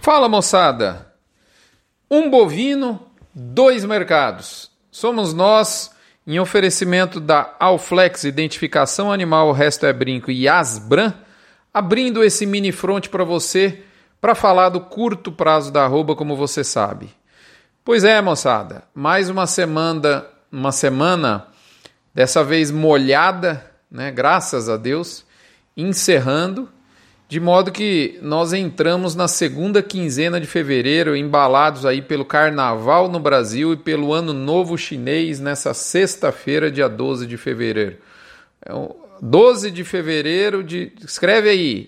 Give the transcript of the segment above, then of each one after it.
Fala, moçada! Um bovino, dois mercados. Somos nós, em oferecimento da Alflex Identificação Animal, o resto é brinco, e Asbram, abrindo esse mini front para você, para falar do curto prazo da arroba, como você sabe. Pois é, moçada, mais uma semana dessa vez molhada, né? Graças a Deus, encerrando, de modo que nós entramos na segunda quinzena de fevereiro, embalados aí pelo Carnaval no Brasil e pelo Ano Novo Chinês nessa sexta-feira, dia 12 de fevereiro. 12 de fevereiro, escreve aí,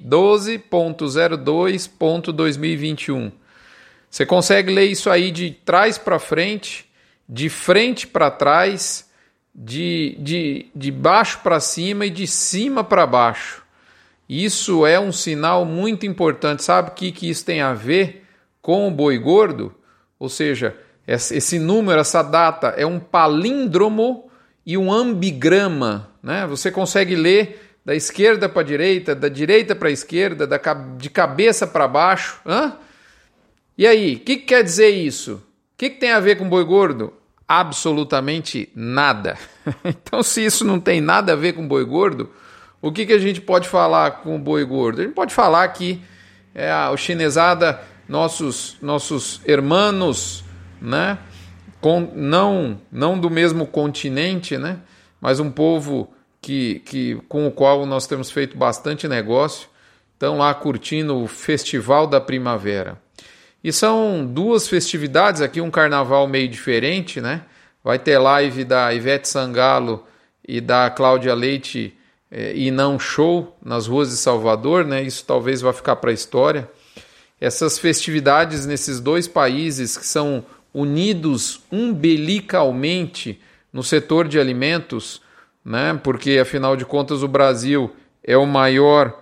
12.02.2021. Você consegue ler isso aí de trás para frente, de frente para trás, de baixo para cima e de cima para baixo. Isso é um sinal muito importante. Sabe o que isso tem a ver com o boi gordo? Ou seja, esse número, essa data é um palíndromo e um ambigrama, né? Você consegue ler da esquerda para a direita, da direita para a esquerda, de cabeça para baixo. E aí, o que quer dizer isso? O que tem a ver com boi gordo? Absolutamente nada. Então, se isso não tem nada a ver com boi gordo, o que a gente pode falar com o boi gordo? A gente pode falar que o chinesada, nossos hermanos, né? Não do mesmo continente, né? Mas um povo com o qual nós temos feito bastante negócio, estão lá curtindo o Festival da Primavera. E são duas festividades aqui, um carnaval meio diferente, né? Vai ter live da Ivete Sangalo e da Cláudia Leite e não show nas ruas de Salvador, né? Isso talvez vá ficar para a história. Essas festividades nesses dois países que são unidos umbilicalmente no setor de alimentos, né? Porque afinal de contas o Brasil é o maior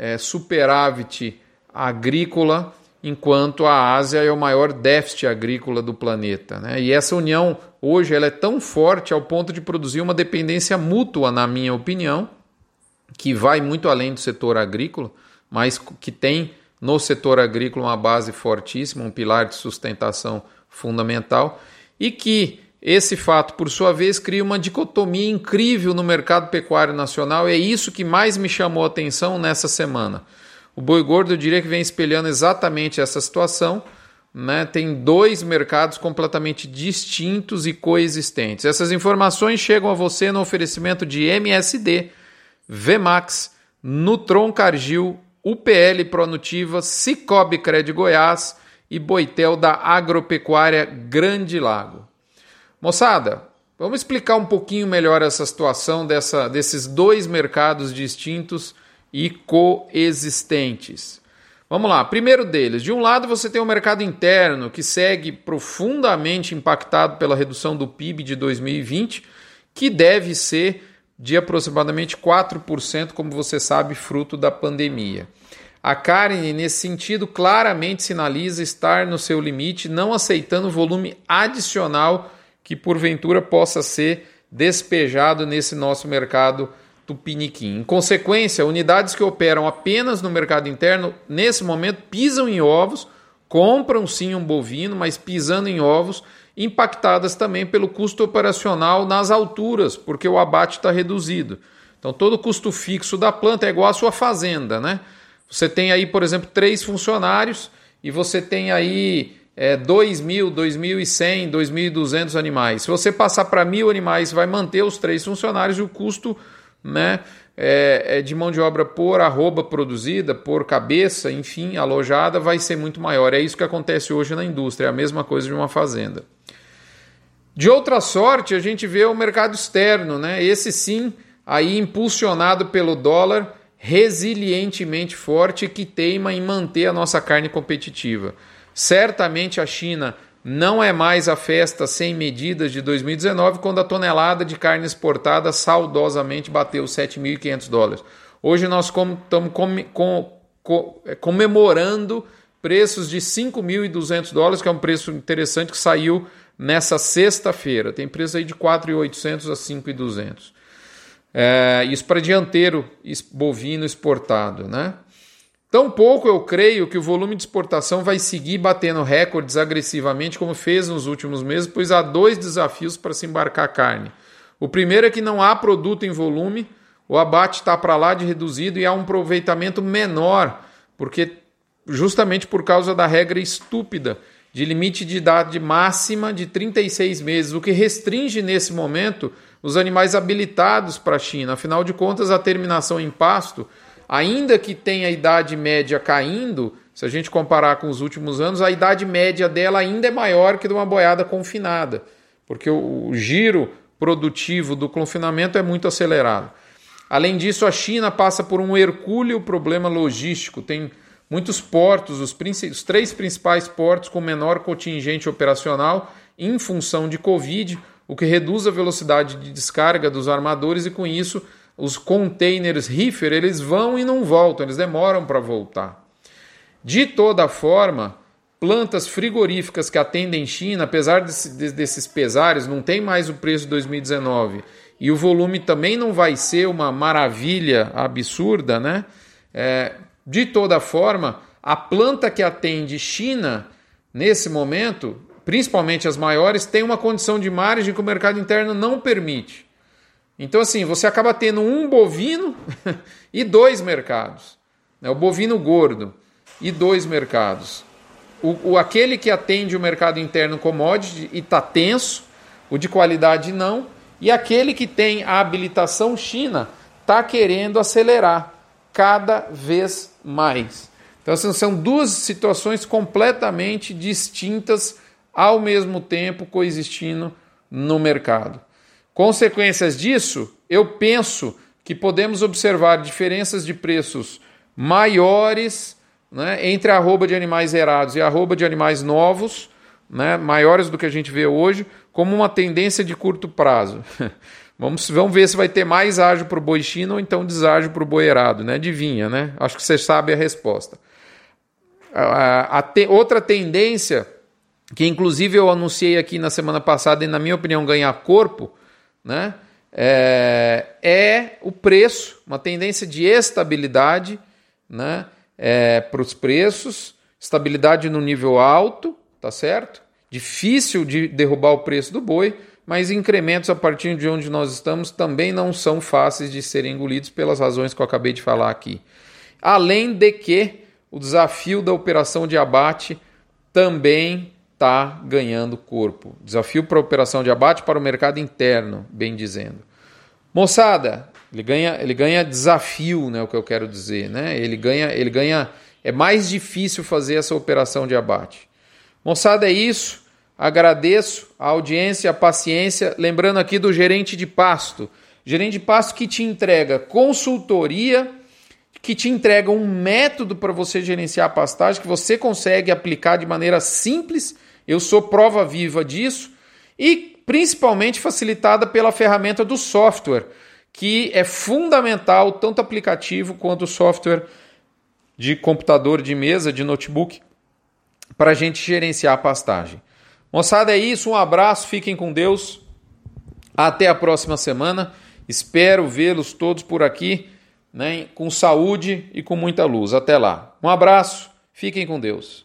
superávit agrícola, enquanto a Ásia é o maior déficit agrícola do planeta, né? E essa união hoje ela é tão forte ao ponto de produzir uma dependência mútua, na minha opinião, que vai muito além do setor agrícola, mas que tem no setor agrícola uma base fortíssima, um pilar de sustentação fundamental, e que esse fato, por sua vez, cria uma dicotomia incrível no mercado pecuário nacional, e é isso que mais me chamou a atenção nessa semana. O boi gordo, eu diria que vem espelhando exatamente essa situação, né? Tem dois mercados completamente distintos e coexistentes. Essas informações chegam a você no oferecimento de MSD, Vemax, Nutron Cargill, UPL Pronutiva, Cicobi Cred Goiás e Boitel da Agropecuária Grande Lago. Moçada, vamos explicar um pouquinho melhor essa situação desses dois mercados distintos e coexistentes. Vamos lá, primeiro deles, de um lado você tem o mercado interno que segue profundamente impactado pela redução do PIB de 2020, que deve ser de aproximadamente 4%, como você sabe, fruto da pandemia. A carne, nesse sentido, claramente sinaliza estar no seu limite, não aceitando volume adicional que porventura possa ser despejado nesse nosso mercado tupiniquim. Em consequência, unidades que operam apenas no mercado interno, nesse momento, pisam em ovos, compram sim um bovino, mas pisando em ovos, impactadas também pelo custo operacional nas alturas, porque o abate está reduzido. Então, todo o custo fixo da planta é igual à sua fazenda, né? Você tem aí, por exemplo, 3 funcionários e você tem aí 2.000, 2.100, 2.200 animais. Se você passar para 1.000 animais, vai manter os 3 funcionários e o custo, né, de mão de obra por arroba produzida, por cabeça, enfim, alojada, vai ser muito maior. É isso que acontece hoje na indústria, é a mesma coisa de uma fazenda. De outra sorte, a gente vê o mercado externo, né? Esse sim, aí impulsionado pelo dólar resilientemente forte, que teima em manter a nossa carne competitiva. Certamente a China não é mais a festa sem medidas de 2019, quando a tonelada de carne exportada saudosamente bateu $7.500. Hoje nós estamos comemorando preços de $5.200, que é um preço interessante que saiu nessa sexta-feira. Tem preço aí de 4.800 a 5.200. Isso para dianteiro bovino exportado, né? Tampouco eu creio que o volume de exportação vai seguir batendo recordes agressivamente como fez nos últimos meses, pois há 2 desafios para se embarcar carne. O primeiro é que não há produto em volume, o abate está para lá de reduzido e há um aproveitamento menor, porque justamente por causa da regra estúpida de limite de idade máxima de 36 meses, o que restringe nesse momento os animais habilitados para a China. Afinal de contas, a terminação em pasto, ainda que tenha a idade média caindo, se a gente comparar com os últimos anos, a idade média dela ainda é maior que de uma boiada confinada, porque o giro produtivo do confinamento é muito acelerado. Além disso, a China passa por um hercúleo problema logístico. Tem muitos portos, os 3 principais portos com menor contingente operacional em função de Covid, o que reduz a velocidade de descarga dos armadores e, com isso, os containers reefer, eles vão e não voltam, eles demoram para voltar. De toda forma, plantas frigoríficas que atendem China, apesar desses pesares, não tem mais o preço de 2019 e o volume também não vai ser uma maravilha absurda, né? De toda forma, a planta que atende China, nesse momento, principalmente as maiores, tem uma condição de margem que o mercado interno não permite. Então, assim, você acaba tendo um bovino e 2 mercados. Né? O bovino gordo e 2 mercados. Aquele que atende o mercado interno commodity e está tenso, o de qualidade não, e aquele que tem a habilitação China está querendo acelerar cada vez mais. Então, assim, são 2 situações completamente distintas ao mesmo tempo coexistindo no mercado. Consequências disso, eu penso que podemos observar diferenças de preços maiores, né, entre a arroba de animais zerados e a arroba de animais novos, né, maiores do que a gente vê hoje, como uma tendência de curto prazo. Vamos ver se vai ter mais ágio para o boi China ou então deságio para o boi erado, né? Adivinha, né? Acho que você sabe a resposta. Outra tendência, que inclusive eu anunciei aqui na semana passada e na minha opinião ganhar corpo, né? É o preço, uma tendência de estabilidade, né? Para os preços, estabilidade no nível alto, tá certo? Difícil de derrubar o preço do boi, mas incrementos a partir de onde nós estamos também não são fáceis de serem engolidos pelas razões que eu acabei de falar aqui. Além de que o desafio da operação de abate também está ganhando corpo. Desafio para a operação de abate para o mercado interno, bem dizendo. Moçada, ele ganha desafio, né, o que eu quero dizer, né? Ele ganha, é mais difícil fazer essa operação de abate. Moçada, é isso. Agradeço a audiência, a paciência. Lembrando aqui do gerente de pasto. Gerente de pasto que te entrega consultoria, que te entrega um método para você gerenciar a pastagem, que você consegue aplicar de maneira simples. Eu sou prova viva disso. E principalmente facilitada pela ferramenta do software, que é fundamental, tanto aplicativo quanto o software de computador, de mesa, de notebook, para a gente gerenciar a pastagem. Moçada, é isso. Um abraço, fiquem com Deus. Até a próxima semana. Espero vê-los todos por aqui, né, com saúde e com muita luz. Até lá. Um abraço, fiquem com Deus.